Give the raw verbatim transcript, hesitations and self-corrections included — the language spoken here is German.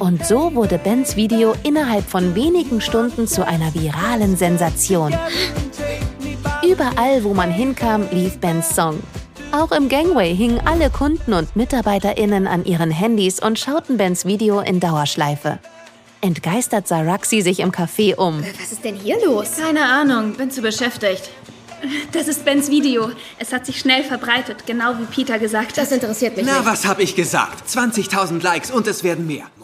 Und so wurde Bens Video innerhalb von wenigen Stunden zu einer viralen Sensation. Überall, wo man hinkam, lief Bens Song. Auch im Gangway hingen alle Kunden und MitarbeiterInnen an ihren Handys und schauten Bens Video in Dauerschleife. Entgeistert sah Roxy sich im Café um. Was ist denn hier los? Keine Ahnung, bin zu beschäftigt. Das ist Bens Video. Es hat sich schnell verbreitet, genau wie Peter gesagt hat. Das interessiert mich Na, nicht. was hab ich gesagt? zwanzigtausend Likes und es werden mehr.